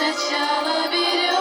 начало берет,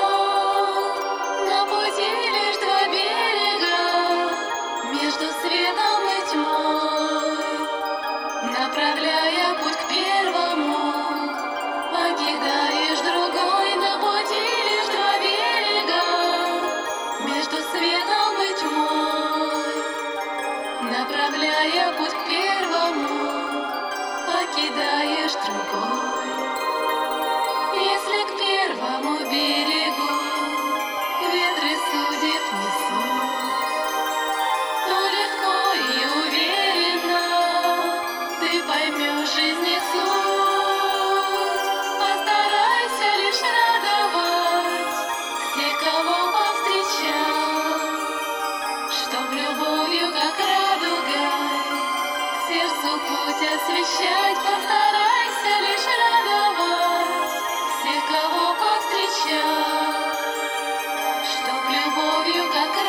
на пути лишь два берега, между светом и тьмой, направляя путь к первому, покидаешь другой. На пути лишь два берега, между светом и тьмой, направляя путь к первому, покидаешь другой. Если к первому берегу ветры судеб несут, то легко и уверенно ты поймешь жизни суть. Постарайся лишь радовать всех, кого повстречал, чтоб любовью, как радугой, сердцу путь освещать. Постарайся лишь радовать всех, кого повстречал, чтоб любовью, как